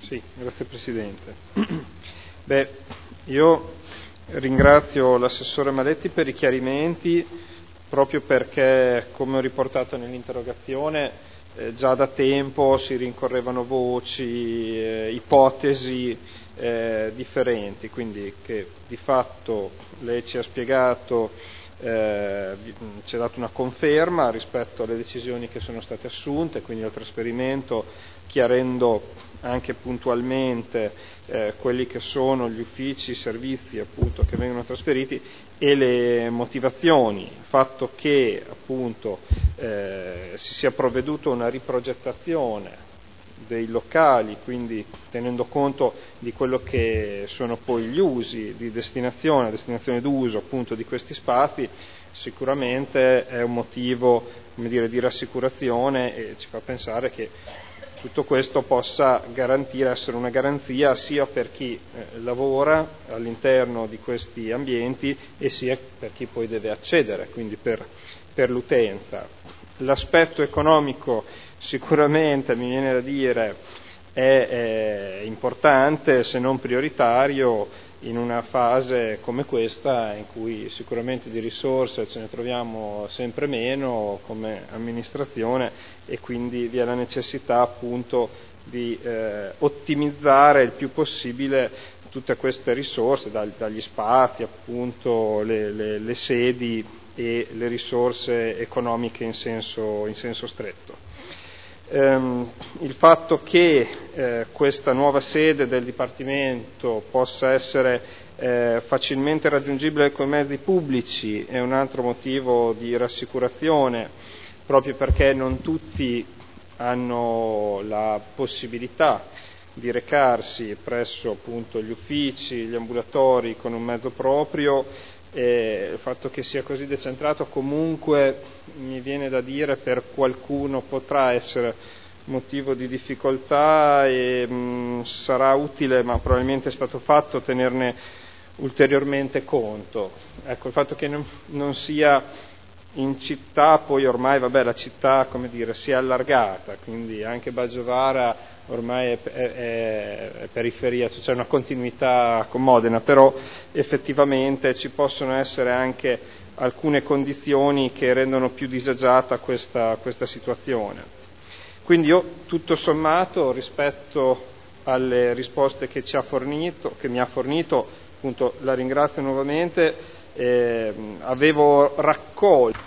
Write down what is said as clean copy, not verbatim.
Sì, grazie Presidente. Io ringrazio l'assessore Maletti per i chiarimenti, proprio perché, come ho riportato nell'interrogazione, già da tempo si rincorrevano voci, ipotesi differenti, quindi che di fatto lei ci ha spiegato, ci ha dato una conferma rispetto alle decisioni che sono state assunte, quindi al trasferimento, chiarendo anche puntualmente quelli che sono gli uffici, i servizi appunto che vengono trasferiti e le motivazioni, il fatto che appunto si sia provveduto a una riprogettazione dei locali, quindi tenendo conto di quello che sono poi gli usi di destinazione d'uso appunto di questi spazi, sicuramente è un motivo, come dire, di rassicurazione e ci fa pensare che tutto questo possa essere una garanzia sia per chi lavora all'interno di questi ambienti e sia per chi poi deve accedere, quindi per l'utenza. L'aspetto economico sicuramente, mi viene da dire, è importante, se non prioritario, in una fase come questa in cui sicuramente di risorse ce ne troviamo sempre meno come amministrazione e quindi vi è la necessità appunto di ottimizzare il più possibile tutte queste risorse, dagli spazi appunto, le sedi e le risorse economiche in senso stretto. Il fatto che questa nuova sede del Dipartimento possa essere facilmente raggiungibile con mezzi pubblici è un altro motivo di rassicurazione, proprio perché non tutti hanno la possibilità di recarsi presso appunto gli uffici, gli ambulatori con un mezzo proprio. Il fatto che sia così decentrato comunque, mi viene da dire, per qualcuno potrà essere motivo di difficoltà e sarà utile, ma probabilmente è stato fatto, tenerne ulteriormente conto. Ecco, il fatto che non sia in città, poi ormai la città, come dire, si è allargata, quindi anche Baggiovara ormai è periferia, cioè c'è una continuità con Modena, però effettivamente ci possono essere anche alcune condizioni che rendono più disagiata questa situazione. Quindi io, tutto sommato, rispetto alle risposte che mi ha fornito, appunto la ringrazio nuovamente, avevo raccolto